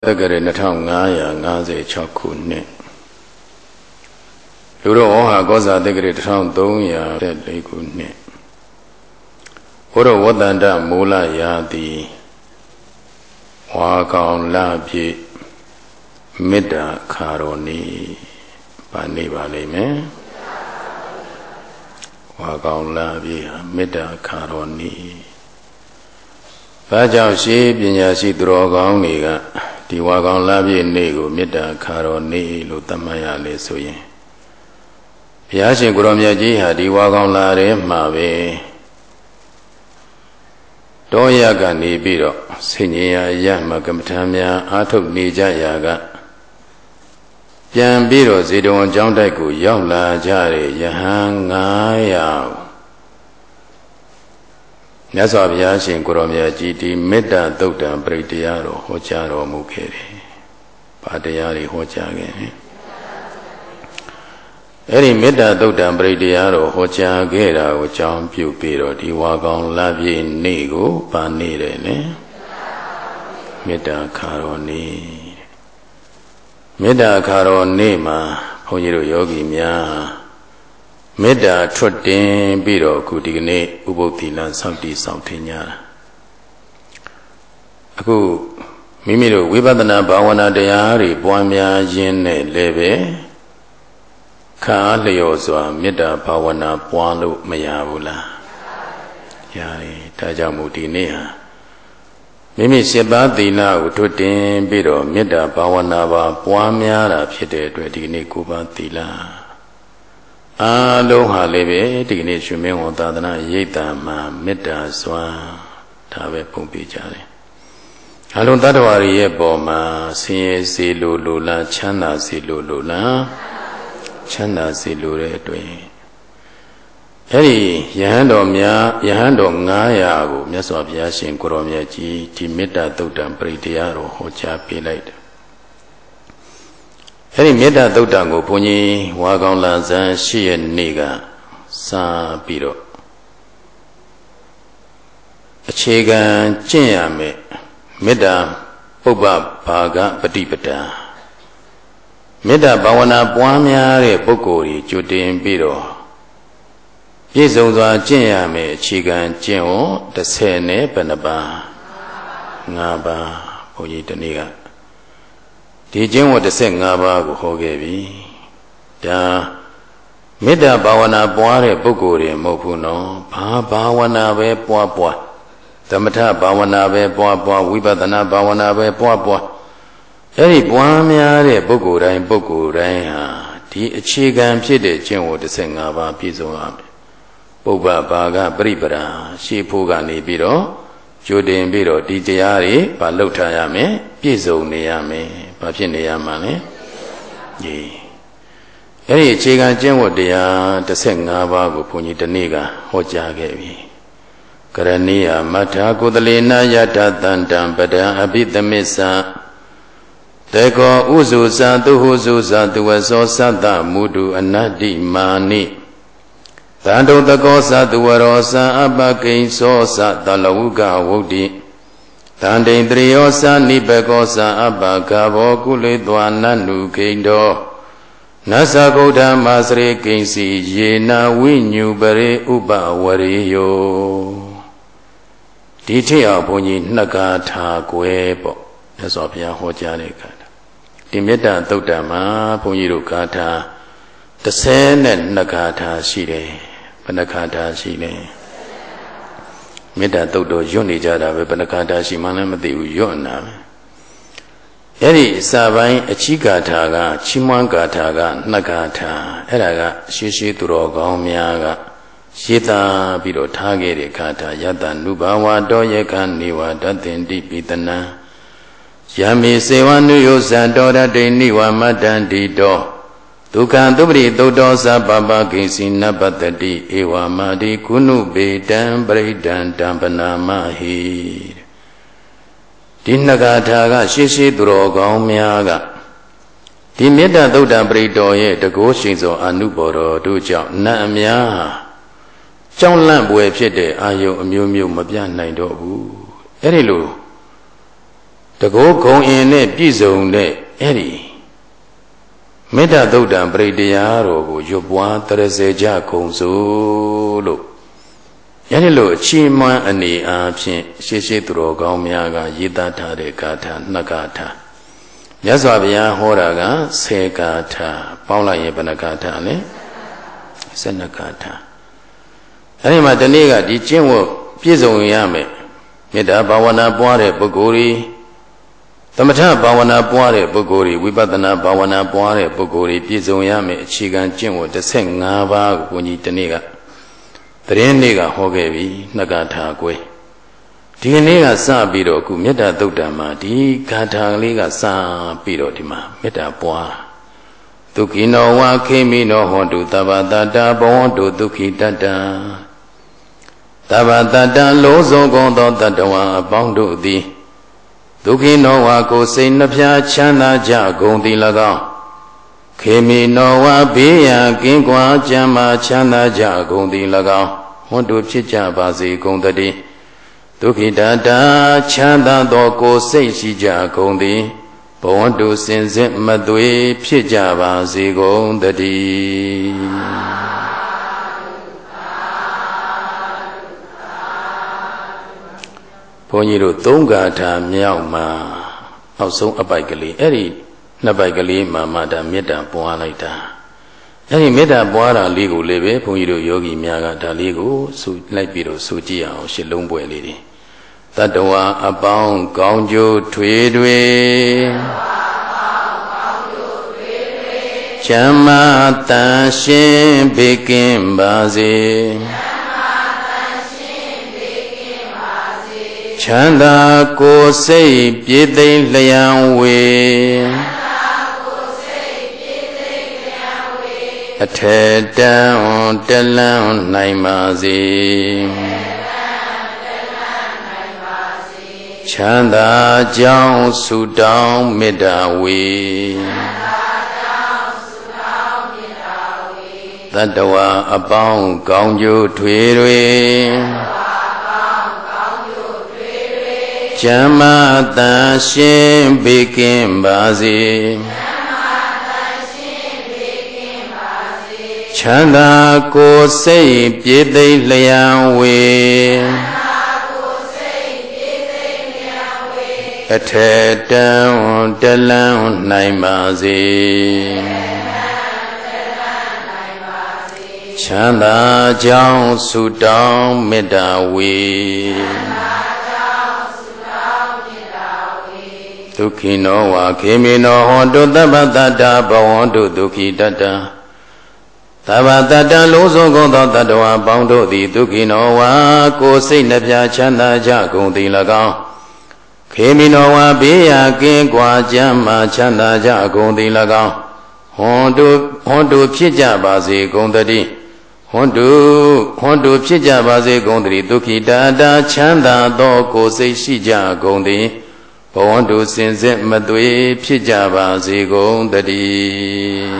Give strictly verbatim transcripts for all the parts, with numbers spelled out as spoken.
တက္ကရာနှစ်ထောင်ငါးရာငါးဆယ်ခြောက်ခုနှစ်လူတော်ဝဟာကောဇာတက္ကရာတစ်ထောင်သုံးရာလေးခုနှစ်ဘုရောဝတ္တန္တမူလရာတိဝါကောင်လပြည့်မေတ္တာခါရောနိပါနေပါလိမ့်မယ်ဝါကောင်လပြည့်မေတ္တာခါရောနိဘာကြောင့်ရှိပညာရှိသူတော်ကောင်းတွေကဒီဝါကောင်လပြည့်နေ့ကိုမေတ္တာခါရောနေ့လို့သတ်မှတ်ရလေဆိုရင်ဘုရားရှင်ကိုရောမြတ်ကြီးဟာဒီဝါကောင်လာထဲမှာပဲတောရကနေပြီးတော့ဆင်ញင်ရာရမကမ္မထာများအာထုတ်နေကြရာကပြန်ပြီးတော့ဇေတဝန်ကျောင်းတိုက်ကိုရောက်လာကြတဲ့ယဟန်ငါးရာမြတ်စွာဘုရားရှင်ကိုရောမြတ်ကြီးဒီမေတ္တာသုတ်တံပရိတရားတော်ဟောကြားတော်မူခဲ့တယ်။ဘာတရားတွေဟောကြားခဲ့လဲ။အဲ့ဒီမေတ္တာသုတ်တံပရိတရားတော်ဟောကြားခဲ့တာကိုအကြောင်းပြုပြီးတော့ဒီဝါကောင်လပြည့်နေ့ကိုပါနေတယ်လေ။မေတ္တာခါရောနေ့မေတ္တာခါရောနေ့မှာဘုန်းကြီးတို့ယောဂီများမေတ္တာထွတ်တင်ပြီးတော့အခုဒီကနေ့ဥပုသ္တိလစောင့်တည်ဆောင်ထင်ကြတာအခုမိမိတို့ဝိပဿနာဘာဝနာတရားတွေပွားများရင်းနဲ့လည်းပဲခါလျော်စွာမေတ္တာဘာဝနာပွားလို့မရဘူးလားရတယ်ဒါကြောင့်မို့ဒီနေ့ဟာမိမိစေပါသီလကိုထွတ်တင်ပြီးတော့မေတ္တာဘာဝနာပါပွားများတာဖြစ်တဲ့အတွက်ဒီကနေ့ကိုပါသီလအားလုံးဟာလည်းပဲဒီကနေ့ရှင်မင်းဝန်သာသနာရိပ်သာမှာမေတ္တာစွာဒါပဲပုံပြကြတယ်အလုံးတ attva တွေရဲ့ပေါ်မှာဆင်းရဲစေလိုလိုလားချမ်းသာစေလိုလိုလားချမ်းသာစေလိုတဲ့အတွက်အဲ့ဒီယဟန်တော်များယဟန်တော်ငါးရာကိုမြတ်စွာဘုရားရှင်ကိုရောမြတ်ကြီးဒီမေတ္တာသုတ်တံပရိတရားတော်ဟောကြားပေးလိုက်တယ်အဲ့ဒီမေတ္တာသုတ်တံကိုဘုန်းကြီးဝါကောင်လန်ဇန်ရှိရဲ့နေ့ကစာပြီးတော့အခြေခံကျင့်ရမယ်မေတ္တာပုပ္ပဘာဂပฏิပဒါမေတ္တာဘာဝနာပွားများတဲ့ပုဂ္ဂိုလ်ကြီးကြိုတင်ပြီးတော့ပြည့်စုံစွာကျင့်ရမယ်အခြေခံကျင့်ဟောတစ်ဆယ်နဲ့ဘယ်နှပါငါးပါးဘုန်းကြီးဒီနေ့ကဒီကျင့်ဝတ်တစ်ဆက်ငါးပါးကိုဟောခဲ့ပြီဒါမေတ္တာဘာဝနာပွားတဲ့ပုဂ္ဂိုလ်တွေမဟုတ်ဘူးနော်ဘာဘာဝနာပဲပွားပွားသမထဘာဝနာပဲပွားပွားဝိပဿနာဘာဝနာပဲပွားပွားအဲ့ဒီပွားများတဲ့ပုဂ္ဂိုလ်တိုင်းပုဂ္ဂိုလ်တိုင်းဟာဒီအခြေခံဖြစ်တဲ့ကျင့်ဝတ်တစ်ဆက်ငါးပါးပြည့်စုံရမယ်ပုပ္ပဘာဂပရိပဒါရှေ့ဖို့ကနေပြီးတော့ကြိုတင်ပြီးတော့ဒီတရားတွေဘာလုပ်ထားရမယ်ပြည့်စုံနေရမယ်ဘာဖြစ်နေရမှာလဲဒီအဲ့ဒီအခြေခံကျင့်ဝတ်တရားတစ်ဆယ်ငါးပါးကိုဘုန်းကြီးဒီနေ့ကဟောကြားခဲ့ပြီကရဏီယမထာကုသလေနယတတန္တံပဒံအဘိသမစ္ဆာတေကောဥစုဇာသူဟုစုဇာသူဝသောသတ္တမုတုအနတ္တိမာနိသန္တုတကောသသူဝရောသံအပကိဉ္စောသတလဝုကဝုဒ္ဓိသန္တိတရိယောသနိပကောသအပဂဘောကုလေသွာနနုခိန္တောနသဂௌဓမ္မစရေကိဉ္စီယေနဝိညုပရေဥပဝရေယောဒီထည့်အောင်ဘုန်းကြီးနှစ်ကားထားကွယ်ပေါ့မြတ်စွာဘုရားဟောကြားတဲ့ကားဒီမေတ္တာသုတ်တံမှာဘုန်းကြီးတို့ကားထားတစ်ဆယ်နဲ့နှစ်ကားထားရှိတယ်ဘယ်နှကားထားရှိလဲမေတ္တာသုတ်တော်ရွတ်နေကြတာပဲဘယ်နှကားထားရှိမှလည်းမသိဘူးရွတ်နာပဲအဲ့ဒီအစာပိုင်းအချိကာထာကချီးမွမ်းကာထာကနှစ်ကာထာအဲ့ဒါကရှေးရှေးသူတော်ကောင်းများကရေးသားပြီးတော့ထားခဲ့တဲ့ကာထာယတနုဘာဝတောယေခနေဝတသင်တိပိတနံယမေစေဝနုယောဇံတောရတိနိဝမတ္တန္တိတောဒုက္ခံသုပရိသုတ္တောသပပကိဉ္စီနပတ္တိဧဝမာတိကုဏုပေတံပရိဒံတံပနာမဟိဒီနှစ်ကာထာကရှေးရှေးသူတော်ကောင်းများကဒီမေတ္တာသုတ်တံပရိတော်ရဲ့တကောရှိန်စွာအနုဘော်တော်တို့ကြောင့်နတ်အများကြောင်းလန့်ပွဲဖြစ်တဲ့အာယုံအမျိုးမျိုးမပြနိုင်တော့ဘူးအဲ့ဒီလိုတကောခုံအင်းနဲ့ပြည့်စုံတဲ့အဲ့ဒီမေတ္တာသုတ်တံပရိတရားတော်ကိုရွတ်ပွားတရစေကြကုန်စို့လို့ယနေ့လိုအချီးမွမ်းအနေအားဖြင့်ရှေးရှေးသူတော်ကောင်းများကရေးသားထားတဲ့ဂါထာနှစ်ဂါထာမြတ်စွာဘုရားဟောတာကဆယ်ဂါထာပေါင်းလိုက်ရင်ဘယ်နှဂါထာလဲဆယ်နှစ်ဂါထာအဲဒီမှာဒီနေ့ကဒီကျင့်ဝတ်ပြည့်စုံရမယ်မေတ္တာဘာဝနာပွားတဲ့ပုဂ္ဂိုလ်ကြီးသမထဘာဝနာပွားတဲ့ပုဂ္ဂိုလ်ကြီးဝိပဿနာဘာဝနာပွားတဲ့ပုဂ္ဂိုလ်ကြီးပြည့်စုံရမယ်အခြေခံကျင့်ဝတ်တစ်၅ပါးကိုဘုန်းကြီးဒီနေ့ကသတင်းနေ့ကဟောခဲ့ပြီနှစ်ဂါထာကွယ်ဒီကနေ့ကစပြီးတော့အခုမေတ္တာသုတ်တံမှာဒီဂါထာလေးကစပြီးတော့ဒီမှာမေတ္တာပွားဒုက္ခိနောဝါခေမိနောဟောတုသဗ္ဗတတ္တဘောတုဒုက္ခိတတ္တသဗ္ဗတတ္တလုံးစုံကုန်သောတတ္တဝါအပေါင်းတို့သည်ဒုက္ခိနောဝါကိုစိတ်နှဖျားချမ်းသာကြကုန်သည်၎င်းခေမိနောဝါဘေးရန်ကင်းကွာကြမ်းမာချမ်းသာကြကုန်သည်၎င်းဟွန်းတို့ဖြစ်ကြပါစေကုန်သတည်းဒုက္ခိတတ္တချမ်းသာသောကိုစိတ်ရှိကြကုန်သည်ဘဝတုစင်စစ်မသွေဖြစ်ကြပါစေကုန်သတည်းဘုန်းကြီးတို့သုံးဂါထာမြောက်မှာအောက်ဆုံးအပိုက်ကလေးအဲ့ဒီနှစ်ပိုက်ကလေးမှာမှဒါမေတ္တာပွားလိုက်တာအဲ့ဒီမေတ္တာပွားတာလေးကိုလည်းပဲဘုန်းကြီးတို့ယောဂီများကဒါလေးကိုဆိုလိုက်ပြီးတော့ဆိုကြည့်အောင်ရှစ်လုံးပွဲလေးတွေတတ္တဝါအပေါင်းကောင်းကျိုးထွေတွေချမ်းသာတန်ရှင်းဘေးကင်းပါစေချမ်းသာကိုယ်စိတ်ပြည့်သိမ့်လျံဝေအထေတံတလန်းနိုင်ပါစေချမ်းသာကြောင်းဆုတောင်းမေတ္တာဝေတတ္တဝါအပေါင်းကောင်းကျိုးထွေတွေချမ်းသာတန်ရှင်းဘေးကင်းပါစေချမ်းသာကိုယ်စိတ်ပြည့်သိမ့်လျံဝေအထေတံတလန်းနိုင်ပါစေချမ်းသာကြောင်းဆုတောင်းမေတ္တာဝေဒုက္ခိနောဝါခေမိနောဟောတုသဗ္ဗတတ္တဘဝန္တုဒုက္ခိတတ္တသဗ္ဗတတ္တလုံးစုံကုန်သောတတ္တဝါပေါင်းတို့သည်ဒုက္ခိနောဝါကိုယ်စိတ်နှပြချမ်းသာကြကုန်သည်၎င်းခေမိနောဝါဘေးရာကင်းကွာကြမ်းမာချမ်းသာကြကုန်သည်၎င်းဟွန်တုဟွန်တုဖြစ်ကြပါစေကုန်သတည်းဟွန်တုဟွန်တုဖြစ်ကြပါစေကုန်သတည်းဒုက္ခိတတ္တချမ်းသာသောကိုယ်စိတ်ရှိကြကုန်သည်ဘဝန္တုစင်စစ်မသွေဖြစ်ကြပါစေကုန်သတည်း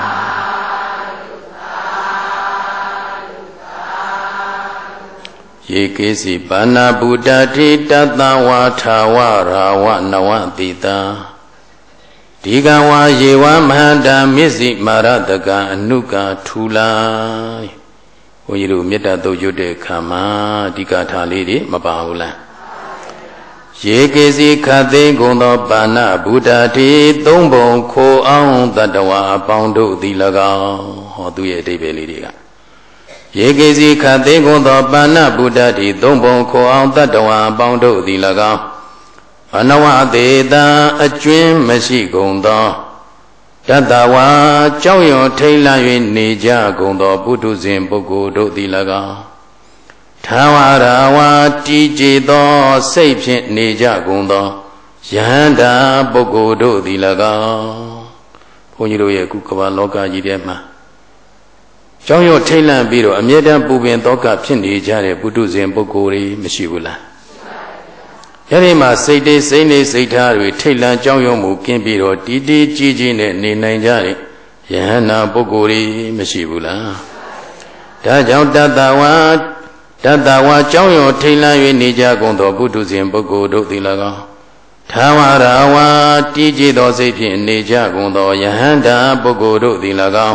ယေကေစီပါဏဗုဒ္ဓတိတတ္တဝါထာဝရာဝနဝတိတာဒီကဝါယေဝမဟန္တာမျက်စိမာရတကအနုကာထူလာဘုန်းကြီးတို့မေတ္တာတုတ်ရွတ်တဲ့ခါမှာဒီကာထာလေးတွေမပါဘူးလားယေကေစီခသိကုံသောပါဏဗုဒ္ဓတိသုံးပုံခိုအောင်တတ္တဝါအပေါင်းတို့သည်၎င်းဟောသူရဲ့အဓိပ္ပာယ်လေးတွေကယေကေစီခသိကုံသောပါဏဗုဒ္ဓတိသုံးပုံခိုအောင်တတ္တဝါအပေါင်းတို့သည်၎င်းအနဝသေတာအကျွင်းမရှိကုန်သောတတ္တဝါကြောက်ရွံ့ထိတ်လန့်၍နေကြကုန်သောပုထုဇဉ်ပုဂ္ဂိုလ်တို့သည်၎င်းထာဝရဝါတည်ကြည်သောစိတ်ဖြင့်နေကြကုန်သောယဟန္တာပုဂ္ဂိုလ်တို့သည်၎င်းဘုန်းကြီးတို့ရဲ့အခုကမ္ဘာလောကကြီးထဲမှာကြောက်ရွံ့ထိတ်လန့်ပြီးတော့အမြဲတမ်းပူပင်သောကဖြစ်နေကြတဲ့ပုထုဇဉ်ပုဂ္ဂိုလ်တွေမရှိဘူးလားအဲဒီမှာစိတ်တွေစိတ်နေစိတ်ထားတွေထိတ်လန့်ကြောက်ရွံ့မှုကင်းပြီးတော့တည်တည်ကြည်ကြည်နဲ့နေနိုင်ကြတဲ့ယဟန္တာပုဂ္ဂိုလ်တွေမရှိဘူးလားဒါကြောင့်တတ္တဝါတတ္တဝါကြောင့်ရောထိတ်လန့်၍နေကြကုန်သောပုထုဇဉ်ပုဂ္ဂိုလ်တို့သည်၎င်း Thawarawa tiji dosi phi neja gundo yahanda bogodo dilagao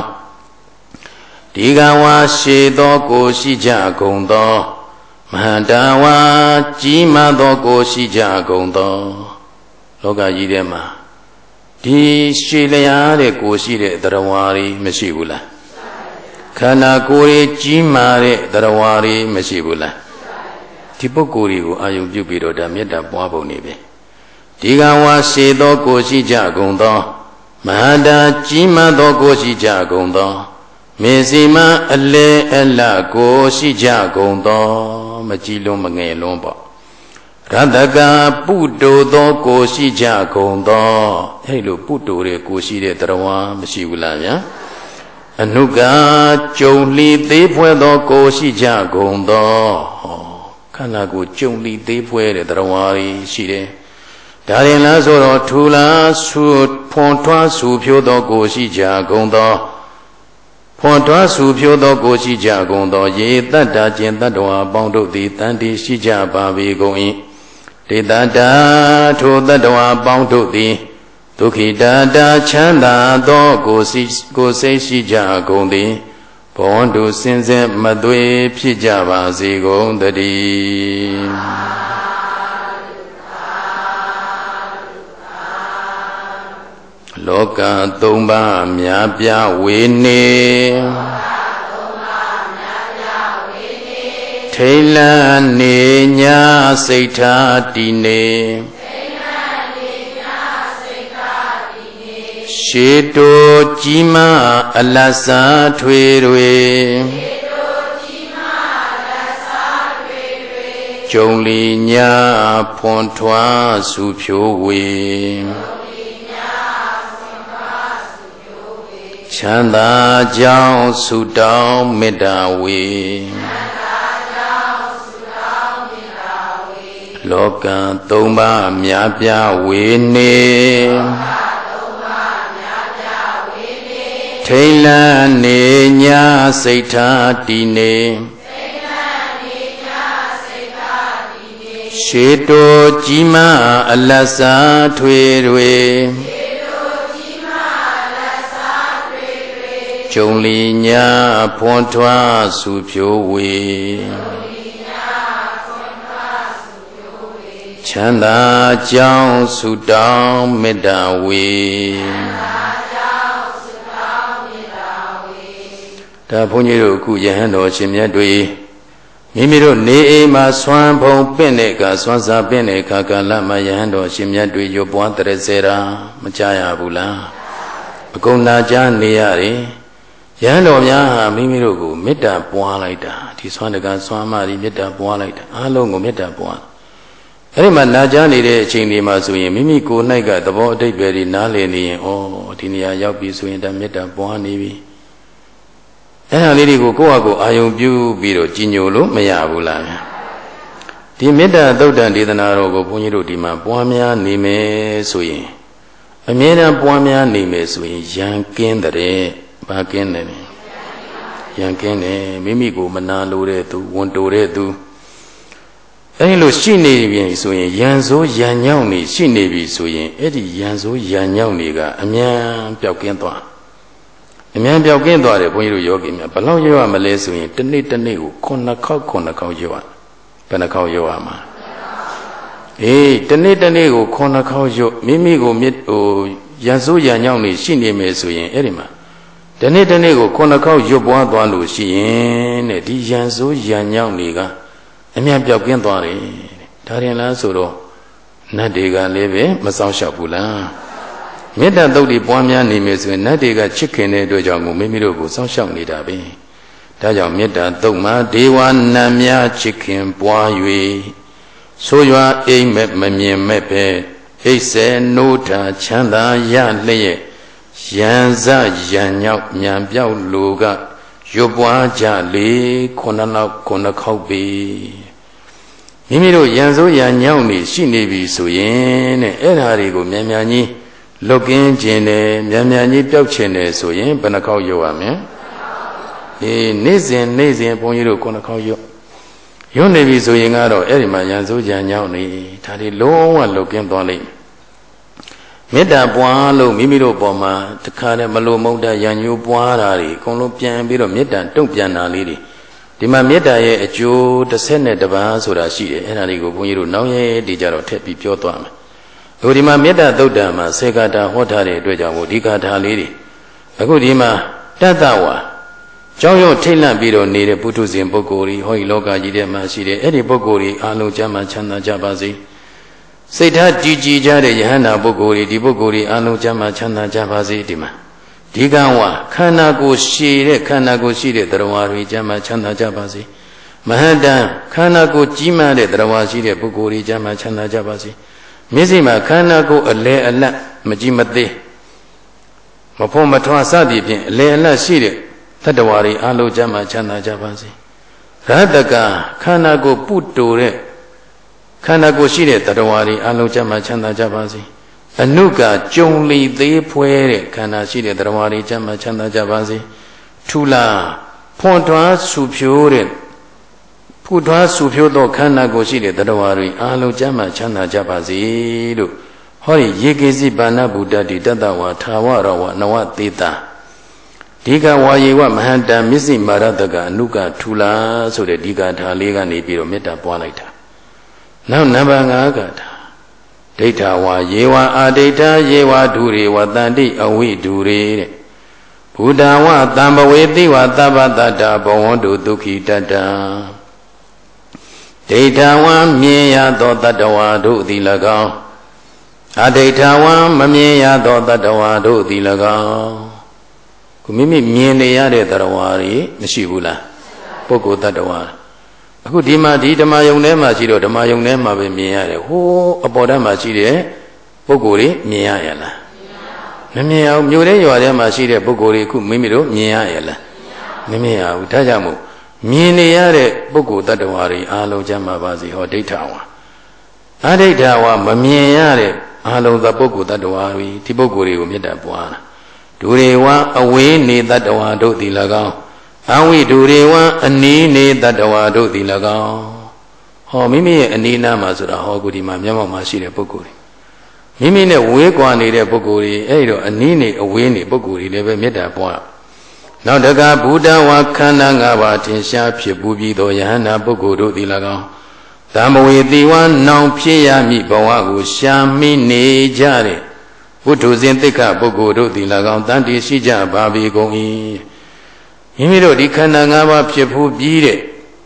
Digawa shedo ko shija gundo Mahandawa jima do ko shija gundo Loka yidema Di shilaya de ko shide darawari mashibula Kana kore jima de darawari mashibula Tipo kore ko ayung jubiro da meta puabo nebe Digawa shedo ko shija gundo Mahanda jima do ko shija gundo Mesima alle alla ko shija gundo Majilo mangelon ba Radaka puto do ko shija gundo Hello puto re ko shide darawa mashibula ya Anuga chongli te pwe do ko shija gundo Kana ko chongli te pwe de darawa ri shide Darin la soro thula su phon twa su phyo do ko shija gundo Phon twa su phyo do ko shija gundo ye tatta chin tattwa paung dot thi tanti shija pa be gon yin Te tatta tho tattwa paung dot thi Dukhi tatta chanda do ko si ko sei shija gon thi Bawon tu sin sin ma thwe phit ja ba se gon tati Loka tumba mya pya we ne Thaila ne nya saitha ti ne Sheto jima alasa thwe rwe Chongli nya phon thwa su phyo we Chanda jao su dao metta we Loka tumba mya pya we ne Thaila ne nya saitha ti ne Sheto jima alasa thwe rwe Chongli nya phon thwa su phyo we Chanda jao su dao metta we Da ဘုန်းကြီးတို့အခုယဟန်တော်ရှင်မြတ်တွေမိမိတို့နေအိမ်မှာဆွမ်းဖုံပင့်တဲ့အခါဆွမ်းစားပင့်တဲ့အခါကာလမှာယဟန်တော်ရှင်မြတ်တွေရွပွားတရစေတာမကြားရဘူးလားအကုန်နာကြားနေရတယ်ယဟန်တော်များဟာမိမိတို့ကိုမေတ္တာပွားလိုက်တာဒီဆွမ်းတကဆွမ်းမဒီမေတ္တာပွားလိုက်တာအားလုံးကိုမေတ္တာပွားအဲ့ဒီမှာနာကြားနေတဲ့အချိန်ဒီမှာဆိုရင်မိမိကိုယ်၌ကသဘောအတိတ်ပဲဒီနားလည်နေရင်ဩဒီနေရာရောက်ပြီဆိုရင်ဒါမေတ္တာပွားနေပြီအဲ့ဒါလေးတွေကိုကိုယ့်ဟာကိုယ်အာယုံပြုပြီးတော့ကြီးညိုလို့မရဘူးလားဗျာဒီမေတ္တာသုတ်တံဒေသနာတော်ကိုဘုန်းကြီးတို့ဒီမှာပွားများနေမယ်ဆိုရင်အမြဲတမ်းပွားများနေမယ်ဆိုရင်ရန်ကင်းတဲ့ဘာကင်းတယ်ရန်ကင်းတယ်မိမိကိုမနာလိုတဲ့သူဝန်တိုတဲ့သူအဲ့ဒီလိုရှိနေပြီဆိုရင်ရန်ဆိုးရန်ညောင်းနေရှိနေပြီဆိုရင်အဲ့ဒီရန်ဆိုးရန်ညောင်းနေကအမြန်ပျောက်ကင်းသွားအမြန်ပြောက်ကင်းသွားတယ်ဘုန်းကြီးတို့ယောဂီများဘယ်လောက်ရွတ်ရမလဲဆိုရင်တစ်နေ့တစ်နေ့ကိုခုနှစ်ခေါက်ခုနှစ်ခေါက်ရွတ်ရဘယ်နှခေါက်ရွတ်ရမှာအေးတစ်နေ့တစ်နေ့ကိုခုနှစ်ခေါက်ရွတ်မိမိကိုမြစ်ဟိုရန်စိုးရန်ညောင်းနေရှိနေမယ်ဆိုရင်အဲ့ဒီမှာတစ်နေ့တစ်နေ့ကိုခုနှစ်ခေါက်ရွတ်ပွားသွားလို့ရှိရင်တဲ့ဒီရန်စိုးရန်ညောင်းနေကအမြန်ပြောက်ကင်းသွားတယ်ဒါရင်လားဆိုတော့နတ်တွေကလည်းပဲမဆောင်လျှောက်ဘူးလားမေတ္တာသုတ်ဒီပွားများနေမယ်ဆိုရင်နတ်တွေကချစ်ခင်တဲ့အတွက်ကြောင့်မိမိတို့ကိုစောင့်ရှောက်နေတာပဲဒါကြောင့်မေတ္တာသုတ်မှာဒေဝနတ်များချစ်ခင်ပွား၍ဆိုရွာအိမ်မဲ့မမြင်မဲ့ပဲအိတ်ဆဲနိုးတာချမ်းသာရလျက်ရန်စရန်ညောက်ညံပြောက်လူကရွပွားကြလေခုနှစ်နောက်ခုနှစ်ခေါက်ပြီမိမိတို့ရန်စိုးရန်ညောက်နေရှိနေပြီဆိုရင်တဲ့အဲ့ဓာတွေကိုမြန်မြန်ကြီးလုတ်ကင်းခြင်းနဲ့မြန်မြန်ကြီးပျောက်ခြင်းနဲ့ဆိုရင်ဘယ်နှခေါက်ရွတ်ရမလဲအေးနေ့စဉ်နေ့စဉ်ဘုန်းကြီးတို့ခုနှစ်ခေါက်ရွတ်ရွတ်နေပြီဆိုရင်ကတော့အဲ့ဒီမှာရန်စိုးရန်ညောက်နေဒါတွေလုံးဝလုတ်ကင်းသွားလိမ့်မယ်မေတ္တာပွားလို့မိမိတို့ပေါ်မှာတခါနဲ့မလိုမုန်းတဲ့ရန်ညိုးပွားတာတွေအကုန်လုံးပြန်ပြီးတော့မေတ္တာတုံ့ပြန်တာလေးတွေဒီမှာမေတ္တာရဲ့အကျိုးတစ်ဆက်နဲ့တစ်ပါးဆိုတာရှိတယ်အဲ့ဒါလေးကိုဘုန်းကြီးတို့နောက်ရဲဒီကြတော့ထည့်ပြီးပြောသွားမယ်အခုဒီမှာမေတ္တာသုတ်တံမှာစေကာတာဟောထားတဲ့အတွက်ကြောင့်မို့ဒီကာထာလေးတွေအခုဒီမှာတတ္တဝါကြောင်းရုံထိတ်လန့်ပြီးတော့နေတဲ့ပုထုဇဉ်ပုဂ္ဂိုလ်ကြီးဟောဒီလောကကြီးထဲမှာရှိတဲ့အဲ့ဒီပုဂ္ဂိုလ်ကြီးအာလုံးကျမ်းမှာချမ်းသာကြပါစေစိတ်ထားကြည်ကြည်ကြတဲ့ယဟန္တာပုဂ္ဂိုလ်ကြီးဒီပုဂ္ဂိုလ်ကြီးအာလုံးကျမ်းမှာချမ်းသာကြပါစေဒီမှာဒီကံဝခန္ဓာကိုယ်ရှည်တဲ့ခန္ဓာကိုယ်ရှိတဲ့တရားဝါတွေကျမ်းမှာချမ်းသာကြပါစေမဟတ္တခန္ဓာကိုယ်ကြီးမားတဲ့တရားဝါရှိတဲ့ပုဂ္ဂိုလ်ကြီးကျမ်းမှာချမ်းသာကြပါစေမျက်စိမှာခန္ဓာကိုယ်အလဲအလတ်မကြည်မသေးမဖို့မထွားစသည်ဖြင့်အလဲအလတ်ရှိတဲ့တတ္တဝါတွေအာလုံးကျမ်းမှာချမ်းသာကြပါစေရတ္တကခန္ဓာကိုယ်ပုတိုတဲ့ခန္ဓာကိုယ်ရှိတဲ့တတ္တဝါတွေအာလုံးကျမ်းမှာချမ်းသာကြပါစေအနုကကြုံလီသေးဖွဲတဲ့ခန္ဓာရှိတဲ့တတ္တဝါတွေကျမ်းမှာချမ်းသာကြပါစေထူလာဖွန်ထွားဆူဖြိုးတဲ့ဖူထွားဆူဖြိုးသောခန္ဓာကိုယ်ရှိတဲ့တတ္တဝါတွေအာလုံးကျမ်းမှာချမ်းသာကြပါစေလို့ဟောဒီယေကေစီပါဏဗုဒ္ဓတိတတ္တဝါထာဝရဝနဝသေတာဒီကဝါယေဝမဟန္တမျက်စိမာရတကအနုကထူလာဆိုတဲ့ဒီကထာလေးကနေပြီးတော့မေတ္တာပွားလိုက်တာနောက်နံပါတ်၅ကထာဒိဋ္ဌဝါယေဝအာဒိဋ္ဌယေဝဒုရေဝတန္တိအဝိဒုရေတဲ့ဘုဒ္ဓဝတံဘဝေတိဝသဗ္ဗတတ္တဘဝန္တုဒုက္ခိတတ္တဒိဋ္ဌဝံမြင်ရသောတတ္တဝါတို့သည်၎င်းအဒိဋ္ဌဝံမမြင်ရသောတတ္တဝါတို့သည်၎င်းခုမိမိမြင်နေရတဲ့တတ္တဝါတွေမရှိဘူးလားပုဂ္ဂိုလ်တတ္တဝါအခုဒီမှာဒီဓမ္မယုံထဲမှာရှိတော့ဓမ္မယုံထဲမှာပဲမြင်ရတယ်ဟိုးအပေါ်ဓာတ်မှာရှိတဲ့ပုဂ္ဂိုလ်တွေမြင်ရရလားမမြင်အောင်မြို့ထဲရွာထဲမှာရှိတဲ့ပုဂ္ဂိုလ်တွေအခုမိမိတို့မြင်ရရလားမမြင်ရဘူးဒါကြောင့်မို့မြင်နေရတဲ့ပုဂ္ဂိုလ်တ attva တွေအားလုံးကျမ်းပါပါစေဟောဒိဋ္ဌဝါအဒိဋ္ဌဝါမမြင်ရတဲ့အားလုံးသောပုဂ္ဂိုလ်တ attva တွေဒီပုဂ္ဂိုလ်တွေကိုမေတ္တာပွားတာဒုရေဝအဝေးနေတ attva တို့သည်၎င်းအဝိဒုရေဝအနီးနေတ attva တို့သည်၎င်းဟောမိမိရဲ့အနီးနားမှာဆိုတာဟောကုဒီမှာမျက်မှောက်မှာရှိတဲ့ပုဂ္ဂိုလ်တွေမိမိနဲ့ဝေးကွာနေတဲ့ပုဂ္ဂိုလ်တွေအဲ့ဒီတော့အနီးနေအဝေးနေပုဂ္ဂိုလ်တွေလည်းပဲမေတ္တာပွားနောက်တကဗုဒ္ဓဝါခန္ဓာ၅ပါးထင်ရှားဖြစ်ပူပြီးသောယဟန္တာပုဂ္ဂိုလ်တို့သည်၎င်းသမဝေတိဝါနောင်ဖြစ်ရမည်ဘဝကိုရှာမိနေကြတဲ့ဝိတုဇဉ်တိက္ခပုဂ္ဂိုလ်တို့သည်၎င်းတန်တိရှိကြပါပေကုန်၏မိမိတို့ဒီခန္ဓာ၅ပါးဖြစ်ဖူးပြီးတဲ့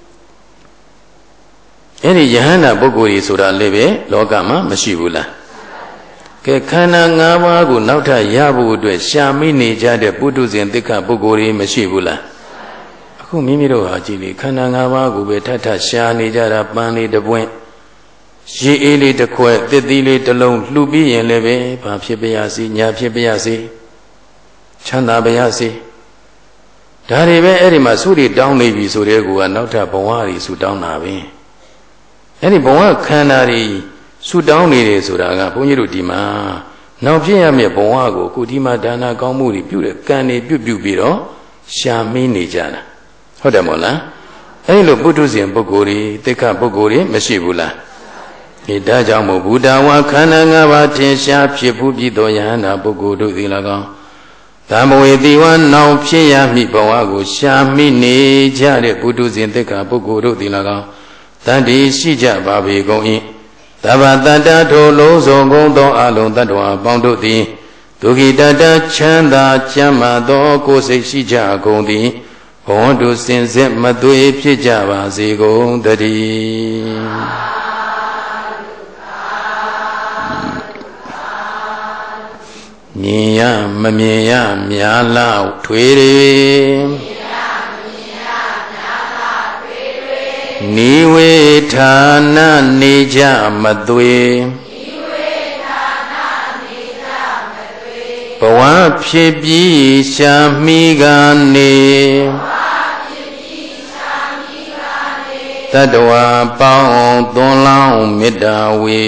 အဲ့ဒီယဟန္တာပုဂ္ဂိုလ်ကြီးဆိုတာလည်းပဲလောကမှာမရှိဘူးလားကဲခန္ဓာ၅ပါးကိုနောက်ထပ်ရဖို့အတွက်ရှာမိနေကြတဲ့ပုထုဇဉ်တိက္ခပုဂ္ဂိုလ်ကြီးမရှိဘူးလားအခုမိမိတို့ဟာကြည်လေခန္ဓာ၅ပါးကိုပဲထပ်ထပ်ရှာနေကြတာပန်းလေးတစ်ပွင့်ရေအေးလေးတစ်ခွက်သစ်သီးလေးတစ်လုံးလှူပြီးရင်လည်းပဲဘာဖြစ်ပါရစေညာဖြစ်ပါရစေချမ်းသာပါရစေဒါတွေပဲအဲ့ဒီမှာဆုတွေတောင်းနေပြီဆိုတဲ့ကူကနောက်ထပ်ဘဝတွေဆုတောင်းတာပဲအဲ့ဒီဘဝခန္ဓာတွေဆုတောင်းနေတယ်ဆိုတာကဘုန်းကြီးတို့ဒီမှာနောက်ဖြစ်ရမယ့်ဘဝကိုအခုဒီမှာဒါနကောင်းမှုတွေပြုတဲ့ကံတွေပြုပြုပြီးတော့ရှာမင်းနေကြတာဟုတ်တယ်မို့လားအဲ့လိုပုထုဇဉ်ပုဂ္ဂိုလ်တွေတိက္ခပုဂ္ဂိုလ်တွေမရှိဘူးလားဒီဒါကြောင့်မို့ဘုဒ္ဓဝါခန္ဓာ၅ပါးထင်ရှားဖြစ်ဖူးပြီးသောယဟန္တာပုဂ္ဂိုလ်တို့သည်၎င်းသမဝေတိဝါနောင်ဖြစ်ရမည်ဘဝကိုရှာမိနေကြတဲ့ပုထုဇဉ်တိက္ခပုဂ္ဂိုလ်တို့သည်၎င်းတန်တိရှိကြပါပေကုန်၏သဗ္ဗတတ္တထိုလုံးစုံကုန်သောအလုံးတ attva ပေါင်းတို့သည်ဒုက္ခိတတ္တချမ်းသာချမ်းသာသောကိုယ်စိတ်ရှိကြကုန်သည်ဘဝတို့စင်စစ်မသွေဖြစ်ကြပါစေကုန်တည်းမြင်ရမမြင်ရများလောက်ထွေတွေနိဝေဌာနနေကြမသွေဘဝဖြစ်ပြီးရှာမိကနေတတ္တဝါပေါင်းသွန်လောင်းမေတ္တာဝေ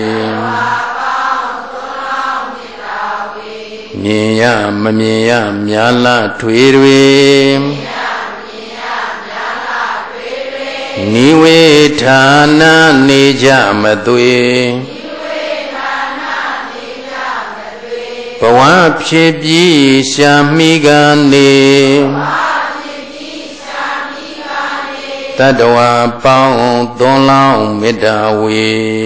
မြင်ရမမြင်ရများလားထွေတွေနိဝေဌာနနေကြမသွေဘဝဖြစ်ပြီးရှာမိကနေတတ္တဝါပေါင်းသွန်လောင်းမေတ္တာဝေ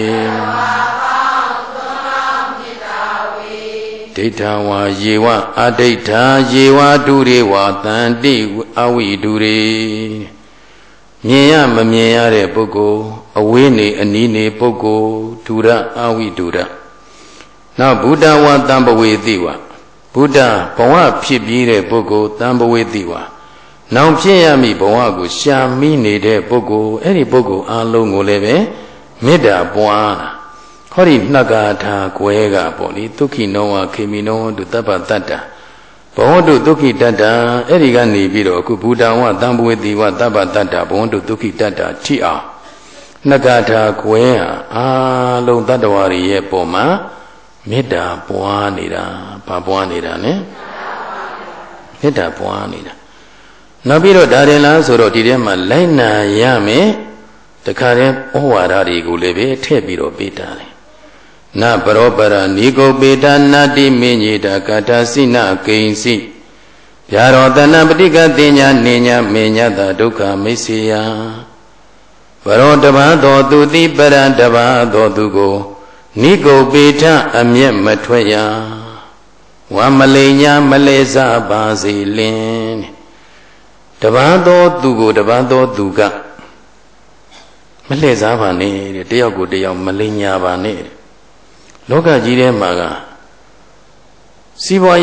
ဒိဋ္ဌဝါယေဝအဒိဋ္ဌာယေဝဒုရေဝတန္တိအဝိဒုရေမြင်ရမမြင်ရတဲ့ပုဂ္ဂိုလ်အဝေးနေအနီးနေပုဂ္ဂိုလ်ဒုရအဝိဒုရနောက်ဗုဒ္ဓဝါတံပဝေတိဝဗုဒ္ဓဘဝဖြစ်ပြီးတဲ့ပုဂ္ဂိုလ်တံပဝေတိဝနောင်ဖြစ်ရမည့်ဘဝကိုရှာမိနေတဲ့ပုဂ္ဂိုလ်အဲ့ဒီပုဂ္ဂိုလ်အလုံးကိုလည်းပဲမေတ္တာပွားတာဟောဒီနှက္ကာထာကွဲကပေါ့လေဒုက္ခိနောဝခေမိနောတုတပ္ပတတ္တဘောတုဒုက္ခိတတ္တအဲ့ဒီကနေပြီးတော့အခုဘူတံဝတံပဝေတိဝတပ္ပတတ္တဘောတုဒုက္ခိတတ္တထိအောင်နှက္ကာထာကွဲဟာအာလုံးတတ္တဝါတွေရဲ့ပုံမှာမေတ္တာပွားနေတာဘာပွားနေတာလဲမေတ္တာပွားနေတာနောက်ပြီးတော့ဒါရင်လားဆိုတော့ဒီထဲမှာလိုက်နာရမယ်တခါတည်းဩဝါဒတွေကိုလည်းပဲထည့်ပြီးတော့ပေးတာတယ်နပရောပရနိဂုပေတာနတိမင်းကြီးတာကတာစိနကိဉ္စီဗျာရောတနာပฏิကတိညာနေညာမေညာတာဒုက္ခမိစ္ဆေယဘရောတဘာသောသူတိပရတဘာသောသူကိုနိဂုပေထအမျက်မထွက်ရဝမလိညာမလဲစားပါစေလင်တဘာသောသူကိုတဘာသောသူကမလှည့်စားပါနဲ့တဲ့တယောက်ကိုတယောက်မလိညာပါနဲ့လောကကြီးထဲမှာကစီးပွား